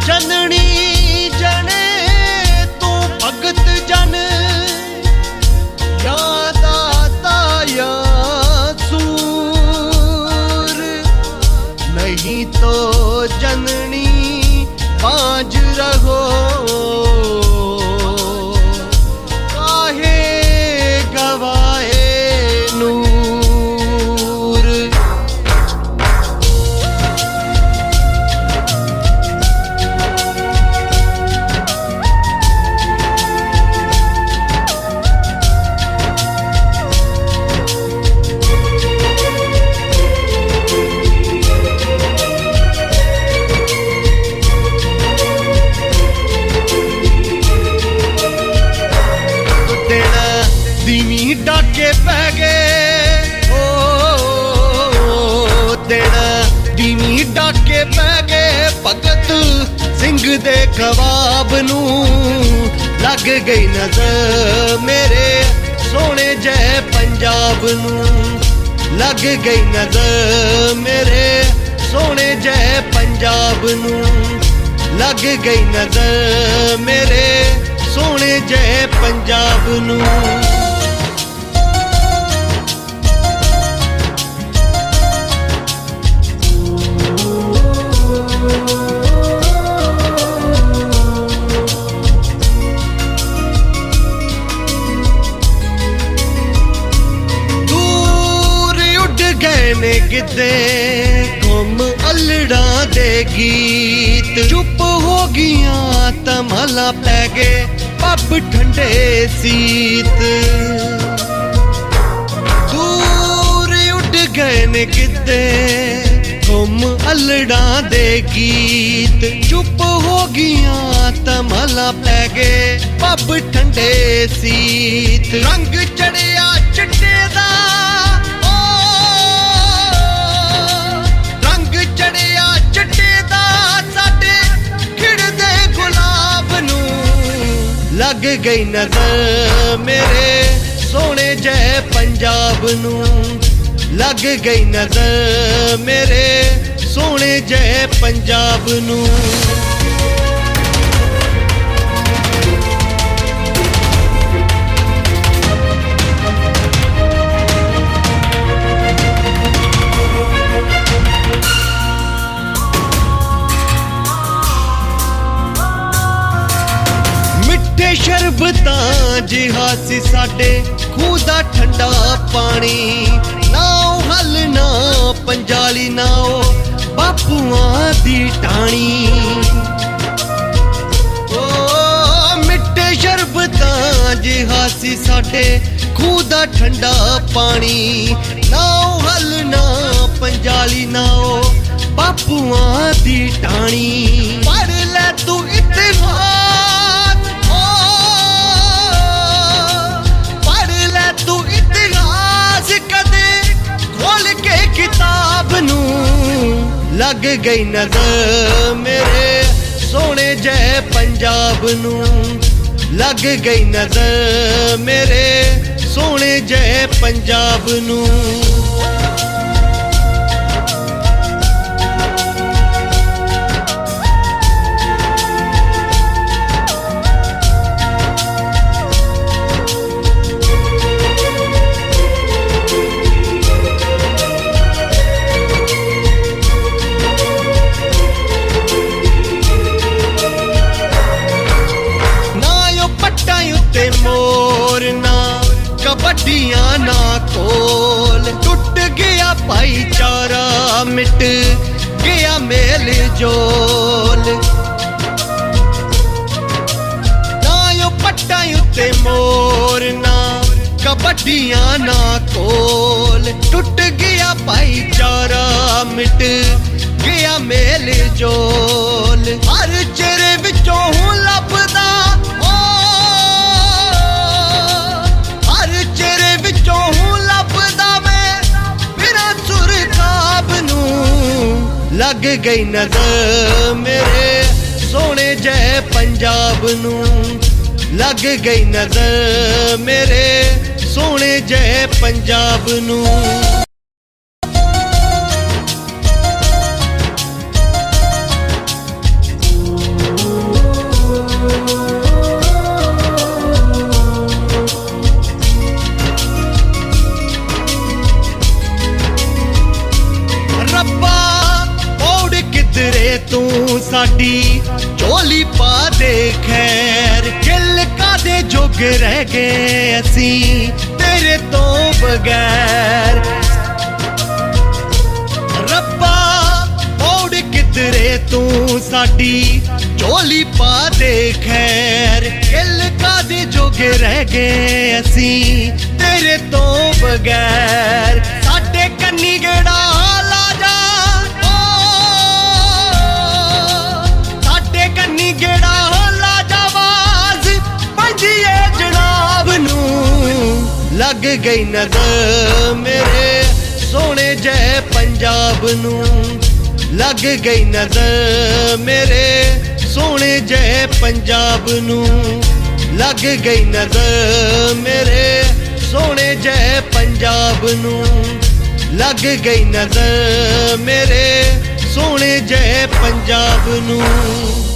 जननी जने तू भगत जन या दाता या सूर नहीं तो जननी बाज रहो काहे गवाए नूर। दीवी डाके पै गए ओ दिन दीवी डाके पै गए भगत सिंह दे खवाब नू लग गई नजर मेरे सोने जय पंजाब नू लग गई नजर मेरे सोने जय पंजाब नू लग गई नजर मेरे सोने जय पंजाब नू। किते गुम अल्लड़ा दे गीत चुप हो गया तमाला पै गए पब ठंडे सीत दूर उड़ गए ने किते गुम अल्लड़ा दे गीत चुप हो गया तमाला पै गए पब ठंडे सीत रंग चढ़िया चिट्टे दा चढ़िया चिट्टे दा साडे खिड़दे गुलाब नू लग गई नजर मेरे सोने जय पंजाब नू लग गई नजर मेरे सोने जय पंजाब नू। शरबतां जिहा सी साडे खूह दा ठंडा पानी ना हल ना पंजाली ना बापूआं दी टाणी ओ मिट्टे शरबतां जिहा सी साडे खूह दा ठंडा पानी ना हल ना पंजाली ना बापूआं दी टाणी पढ़ ले तू इतिहास तू इतिहास कदे खोल के किताब नू लग गई नजर मेरे सोने जय पंजाब नू लग गई नजर मेरे सोने जय पंजाब नू। मोर ना कबड्डियां ना कोल टूट गया भाईचारा मिट गया मेल जोल ना यो पट्टा उत्ते मोर ना कबड्डियां ना कोल टूट गया भाईचारा मिट गया मेल जोल हर चेहरे विचों हूं लभदा लग गई नजर मेरे सोने जय पंजाब नू लग गई नजर मेरे सोने जय पंजाब नू। ਤੂੰ ਸਾਡੀ ਝੋਲੀ ਪਾ ਦੇ ਖੈਰ। ਕਿਲ ਕਾਦੇ ਜੋਗ ਰਹਿ ਗਏ ਅਸੀਂ ਤੇਰੇ ਤੋਂ ਬਗੈਰ। ਰੱਬਾ ਮੋੜ ਕਿਧਰੇ ਤੂੰ ਸਾਡੀ ਝੋਲੀ ਪਾ ਦੇ ਖੈਰ। ਕਿਲ ਕਾਦੇ ਜੋਗ ਰਹਿ ਗਏ ਅਸੀਂ ਤੇਰੇ ਤੋਂ ਬਗੈਰ। ਸਾਡੇ ਕੰਨੀ ਗੇੜਾ ਲਾ ਜਾ, ਸਾਡੇ ਕੰਨੀ ਗੇੜਾ ਲਾ ਜਾ, ਆਵਾਜ਼ ਪੈਂਦੀ ਏ ਜਨਾਬ ਨੂੰ। ਲੱਗ ਗਈ ਨਜ਼ਰ ਮੇਰੇ ਸੋਹਣੇ ਜੈ ਪੰਜਾਬ ਨੂੰ। ਲੱਗ ਗਈ ਨਜ਼ਰ ਮੇਰੇ ਸੋਹਣੇ ਜੈ ਪੰਜਾਬ ਨੂੰ। ਲੱਗ ਗਈ ਨਜ਼ਰ ਮੇਰੇ ਸੋਹਣੇ ਜੈ ਪੰਜਾਬ ਨੂੰ। ਲੱਗ ਗਈ ਨਜ਼ਰ ਮੇਰੇ ਸੋਹਣੇ ਜੈ ਪੰਜਾਬ ਨੂੰ।